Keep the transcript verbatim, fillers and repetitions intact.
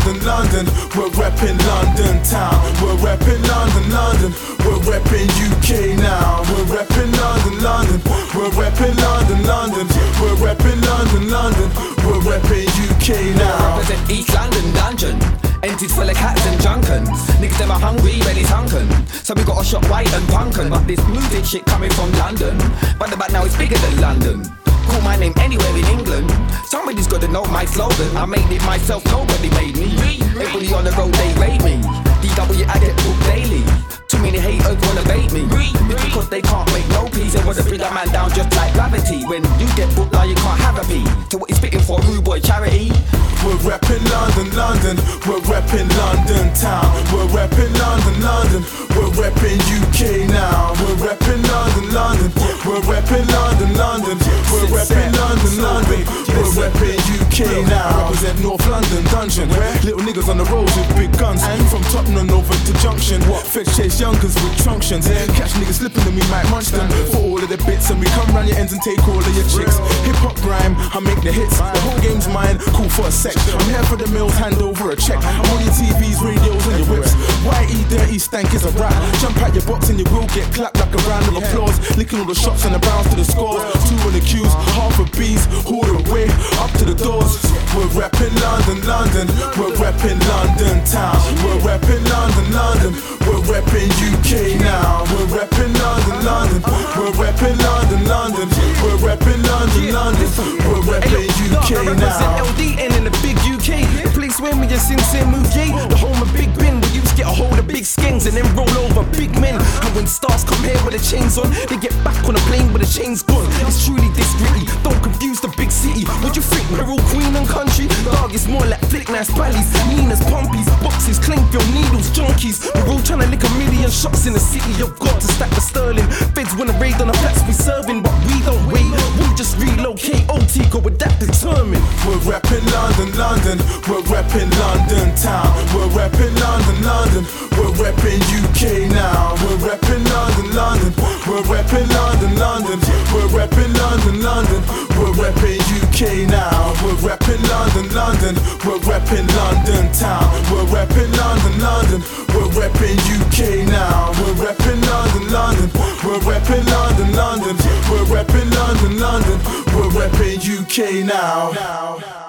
London, London. We're repping London town. We're repping London, London. We're repping U K now. We're repping London, London. We're repping London, London. We're repping London, London. We're repping U K now. Represent East London dungeon. Empties full of cats and junkins. Niggas them are hungry, belly's hunkin'. So we got a shot white and punkin'. But this music shit coming from London. But the back now it's bigger than London. Call my name anywhere in England. Somebody's got to know my slogan. I made it myself, nobody made me. Everybody on the road, they rate me. D W I get booked daily. Too many haters wanna bait me. It's because they can't make no peace. They wanna bring a man down just like gravity. When you get booked now you can't have a beat. So what you spitting for, rude boy charity? We're repping London, London. We're repping London town. We're repping London, London. We're repping U K now. We're repping London, London. We're repping London, London. We're repping London, London. We're repping U K now. Represent North London dungeon. Little niggas on the roads with big guns. From Tottenham over to Junction. Fetch chase youngers with truncheons. Catch niggas slipping and we might munch them. For all of the bits and we come round your ends and take all of your chicks. Hip hop grime, I make the hits. The whole game's mine, cool for a sec. I'm here for the mills, hand over a check. I'm on your T Vs, radios and your whips. Y E dirty stank is a rap. Jump out your box and you will get clapped like a round of applause. Licking all the shots and the bounce to the scores. Two on the Q's, half a B's, all the way up to the doors. We're repping London, London. We're repping London town. We're repping London, London. We're repping U K now. We're repping London, London. We're repping London, London. We're repping London, London. We're repping U K now. I represent L D N in the big U K. The place where me and Sin Sin move, yeah. The home of Big Ben. We used to get a hold of big skanks and then roll over big men. And when stars come here with the chains on, they get back on the plane with the chains gone. It's truly this gritty. Don't confuse the big city. What you think, we're all queen and country? Dog, it's more like flick nice valleys, Nina's pumpies, boxes, Clinkville, needles, junkies. We're all trying to lick a million shots in the city. You've got to stack the sterling. Feds wanna raid on the flats we serving, but we don't wait. We just relocate. O T go with that determined. We're repping London, London. We're repping London town. We're repping London, London. We're repping U K now. We're repping London, London. We're repping London, London. We're repping London, London. We're repping U K now. We're repping London, London. We're repping London town. We're repping London, London. We're repping U K now. We're repping London, London. We're repping London, London. We're repping London, London. We're repping U K now.